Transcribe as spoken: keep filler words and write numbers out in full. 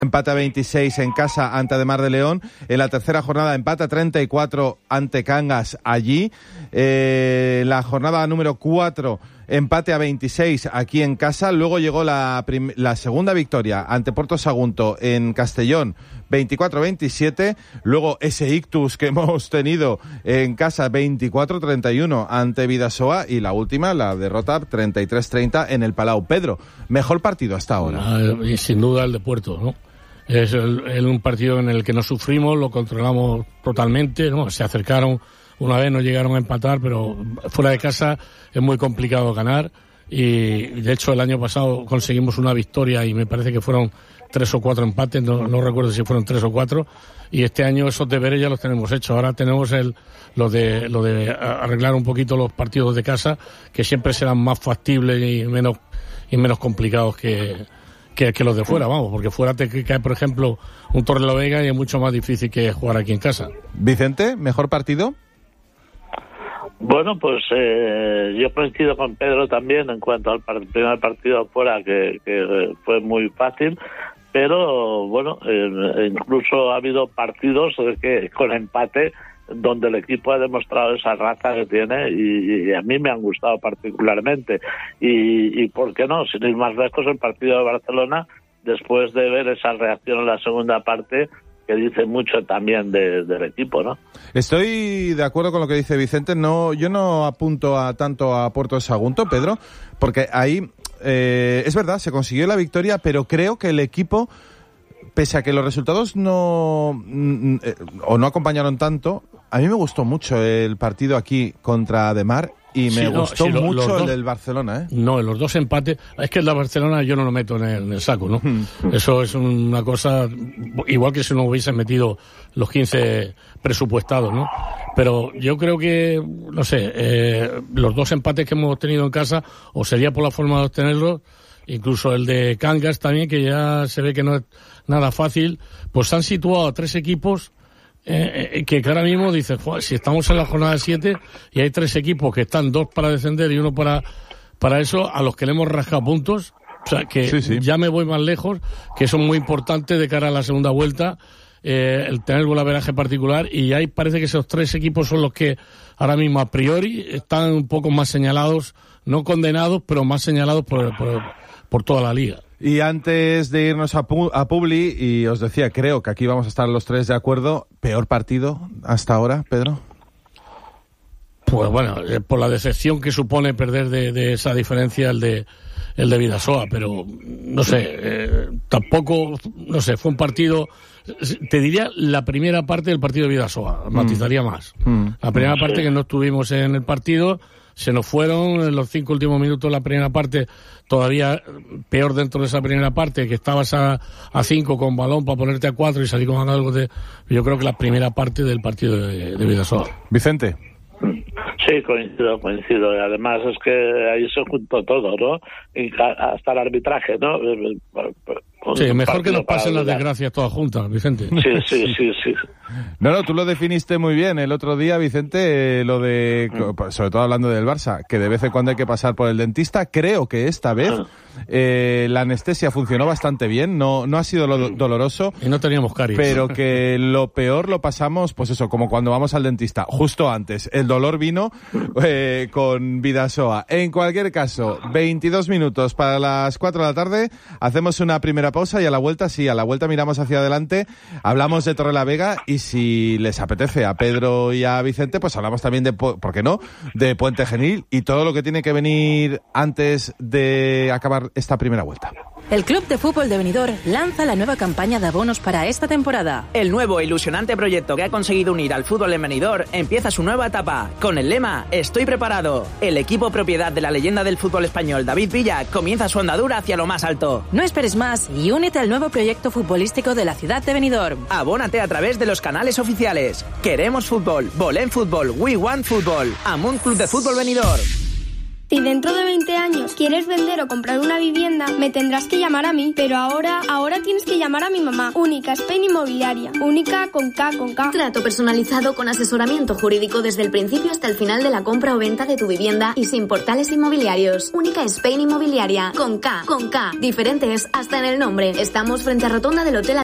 Empate a veintiséis en casa ante Ademar de León. En la tercera jornada empate a treinta y cuatro ante Cangas allí. Eh, la jornada número cuatro, empate a veintiséis aquí en casa. Luego llegó la, prim- la segunda victoria ante Porto Sagunto en Castellón, veinticuatro a veintisiete. Luego ese ictus que hemos tenido en casa, veinticuatro a treinta y uno ante Bidasoa. Y la última, la derrota treinta y tres a treinta en el Palau. Pedro, mejor partido hasta ahora. Ah, y sin duda el de Puerto, ¿no? Es el, el un partido en el que no sufrimos, lo controlamos totalmente, ¿no? Se acercaron una vez, no llegaron a empatar, pero fuera de casa es muy complicado ganar. Y de hecho el año pasado conseguimos una victoria y me parece que fueron tres o cuatro empates, no, no recuerdo si fueron tres o cuatro. Y este año esos deberes ya los tenemos hechos. Ahora tenemos el lo de lo de arreglar un poquito los partidos de casa, que siempre serán más factibles y menos y menos complicados que Que, que los de fuera, vamos, porque fuera te cae, por ejemplo, un Torrelavega y es mucho más difícil que jugar aquí en casa. Vicente, ¿mejor partido? Bueno, pues eh, yo coincido con Pedro también en cuanto al par- primer partido fuera, que, que fue muy fácil, pero bueno, eh, incluso ha habido partidos que con empate donde el equipo ha demostrado esa raza que tiene y, y a mí me han gustado particularmente. Y, y por qué no, sin ir más lejos, el partido de Barcelona, después de ver esa reacción en la segunda parte, que dice mucho también de, del equipo, ¿no? Estoy de acuerdo con lo que dice Vicente. No, yo no apunto a tanto a Puerto Sagunto, Pedro, porque ahí eh, es verdad, se consiguió la victoria, pero creo que el equipo, pese a que los resultados no mm, eh, o no acompañaron tanto, a mí me gustó mucho el partido aquí contra Ademar y me sí, no, gustó sí, lo, mucho dos, el del Barcelona, ¿eh? No, en los dos empates, es que el de Barcelona yo no lo meto en el, en el saco, ¿no? Eso es una cosa, igual que si no hubiesen metido los quince presupuestados, ¿no? Pero yo creo que, no sé, eh, los dos empates que hemos tenido en casa, o sería por la forma de obtenerlos, incluso el de Cangas también, que ya se ve que no es nada fácil, pues han situado a tres equipos eh, eh, que ahora mismo dices, si estamos en la jornada siete y hay tres equipos que están, dos para descender y uno para para eso, a los que le hemos rascado puntos, o sea que sí, sí. Ya me voy más lejos, que eso es muy importante de cara a la segunda vuelta, eh, el tener golaveraje particular, y ahí parece que esos tres equipos son los que ahora mismo a priori están un poco más señalados, no condenados, pero más señalados por, por, por toda la liga. Y antes de irnos a, Pu- a Publi, y os decía, creo que aquí vamos a estar los tres de acuerdo, peor partido hasta ahora, Pedro. Pues bueno, eh, por la decepción que supone perder de, de esa diferencia el de el de Bidasoa, pero no sé, eh, tampoco, no sé, fue un partido, te diría la primera parte del partido de Bidasoa, mm. matizaría más. Mm. La primera parte que no estuvimos en el partido, se nos fueron en los cinco últimos minutos de la primera parte, todavía peor dentro de esa primera parte, que estabas a, a cinco con balón para ponerte a cuatro y salir con algo de... Yo creo que la primera parte del partido de, de Bidasoa. Vicente. Sí, coincido, coincido. Y además es que ahí se juntó todo, ¿no? Y hasta el arbitraje, ¿no? Sí, mejor que nos pasen las desgracias todas juntas, Vicente. Sí, sí, sí, sí. No, no, tú lo definiste muy bien el otro día, Vicente, eh, lo de, sobre todo hablando del Barça, que de vez en cuando hay que pasar por el dentista. Creo que esta vez eh, la anestesia funcionó bastante bien, no no ha sido lo doloroso. Y no teníamos caries. Pero que lo peor lo pasamos, pues eso, como cuando vamos al dentista, justo antes. El dolor vino eh, con Bidasoa. En cualquier caso, veintidós minutos para las cuatro de la tarde, hacemos una primera pausa y a la vuelta, sí, a la vuelta miramos hacia adelante, hablamos de Torrelavega y si les apetece a Pedro y a Vicente, pues hablamos también de, ¿por qué no?, de Puente Genil y todo lo que tiene que venir antes de acabar esta primera vuelta. El Club de Fútbol de Benidorm lanza la nueva campaña de abonos para esta temporada. El nuevo e ilusionante proyecto que ha conseguido unir al fútbol en Benidorm empieza su nueva etapa con el lema Estoy preparado. El equipo propiedad de la leyenda del fútbol español David Villa comienza su andadura hacia lo más alto. No esperes más y únete al nuevo proyecto futbolístico de la ciudad de Benidorm. Abónate a través de los canales oficiales. Queremos fútbol, Volem Fútbol, We Want Fútbol, Amunt Club de Fútbol Benidorm. Si dentro de veinte años quieres vender o comprar una vivienda, me tendrás que llamar a mí. Pero ahora, ahora tienes que llamar a mi mamá. Única Spain Inmobiliaria. Única con K, con K. Trato personalizado con asesoramiento jurídico desde el principio hasta el final de la compra o venta de tu vivienda y sin portales inmobiliarios. Única Spain Inmobiliaria. Con K, con K. Diferentes hasta en el nombre. Estamos frente a Rotonda del Hotel